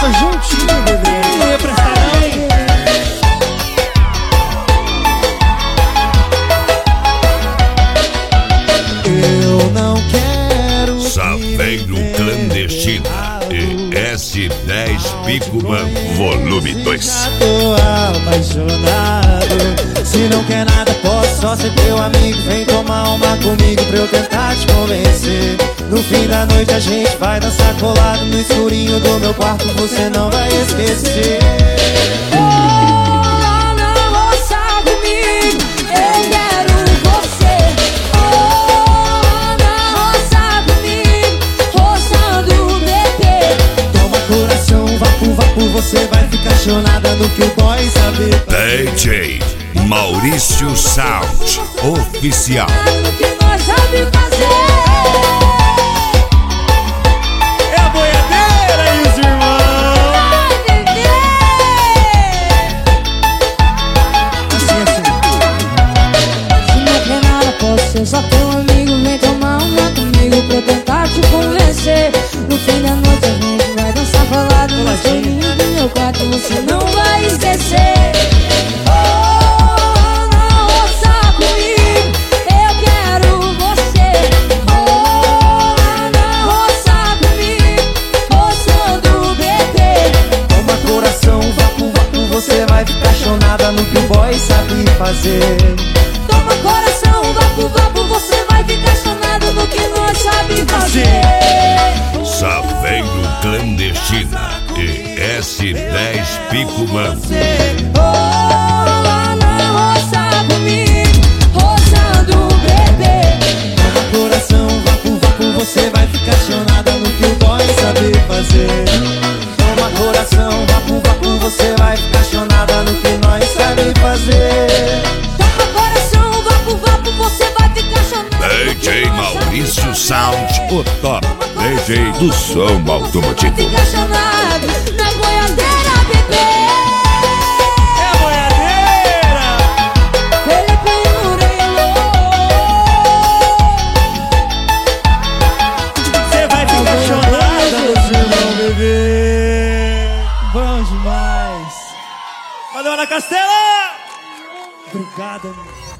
Tô juntinho, bebê. Não ia prestar não. Eu não quero Saveiro Clandestina e S10 Picoman Volume 2. Já tô apaixonado. Se não quer nada, posso só ser teu amigo. Vem tomar uma comigo pra eu tentar te convencer. No fim da noite a gente vai dançar colado no escurinho do meu quarto, você não vai esquecer. Você vai ficar apaixonada no que o boy saber. DJ Maurício Sound Oficial. No que nós sabe fazer. É a boiadeira e os irmãos. Vai viver. Assim. Se não quer nada, posso ser só teu amigo. Vem tomar uma comigo pra eu tentar te convencer. No fim da noite a gente vai dançar falado no escurinho do meu quarto, você não vai esquecer. Oh, não roça comigo, eu quero você. Oh, não roça comigo, roçando o bebê. Toma coração, vapo, vapo, você vai ficar apaixonada no que o boy sabe fazer. Toma coração, vapo, vapo, você vai ficar apaixonado no que nós sabe fazer. Saveiro Clandestina e S10 Picoman. Oh, Não roça comigo, roçando o bebê. toma coração, vapo, vapo, você vai ficar apaixonada no que o boy sabe fazer. Toma coração, vapo, vapo, você vai ficar apaixonada no que nós sabe fazer. Toma coração, vapo, vapo, você vai ficar apaixonado. DJ Maurício Sound, o top DJ do som automotivo. Fica apaixonado na boiadeira, bebê. É a boiadeira. Ele é penurelo. Você vai ficar apaixonada nos irmãos, bebê. Bom demais. Valeu, Ana Castela. Obrigada, meu.